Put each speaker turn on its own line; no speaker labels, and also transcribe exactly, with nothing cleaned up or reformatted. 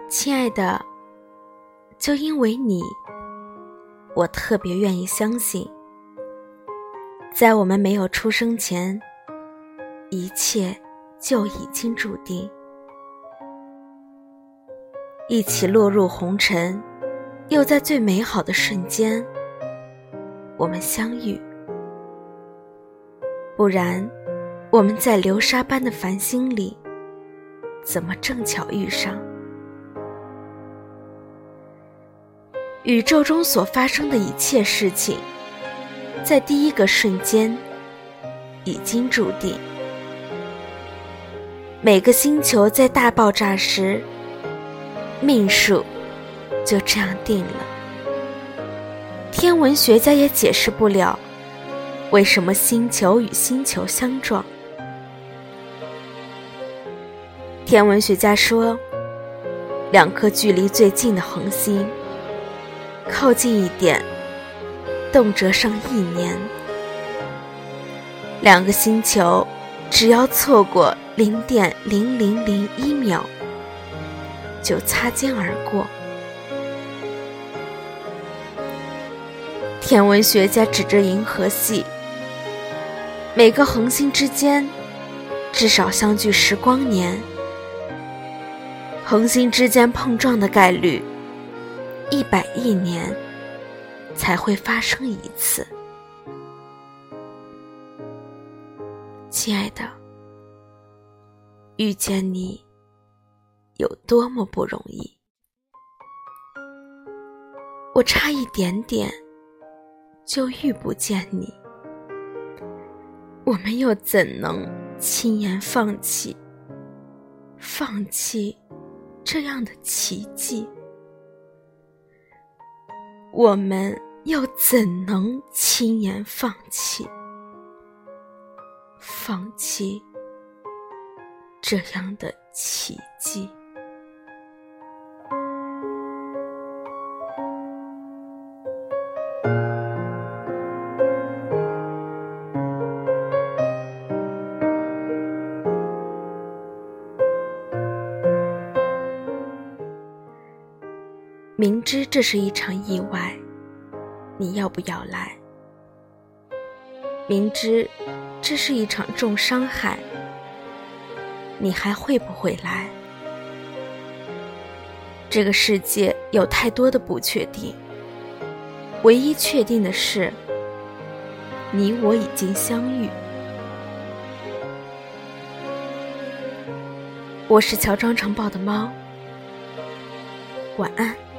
亲爱的，就因为你，我特别愿意相信，在我们没有出生前，一切就已经注定。一起落入红尘，又在最美好的瞬间，我们相遇。不然，我们在流沙般的繁星里，怎么正巧遇上？宇宙中所发生的一切事情，在第一个瞬间已经注定。每个星球在大爆炸时，命数就这样定了。天文学家也解释不了，为什么星球与星球相撞。天文学家说，两颗距离最近的恒星靠近一点，动辄上一年。两个星球只要错过零点零零零一秒，就擦肩而过。天文学家指着银河系，每个恒星之间至少相距十光年，恒星之间碰撞的概率一百亿年才会发生一次。亲爱的，遇见你有多么不容易，我差一点点就遇不见你，我们又怎能轻言放弃放弃这样的奇迹？我们又怎能轻言放弃放弃这样的奇迹？明知这是一场意外，你要不要来？明知这是一场重伤害，你还会不会来？这个世界有太多的不确定，唯一确定的是，你我已经相遇。我是乔装城堡的猫，晚安。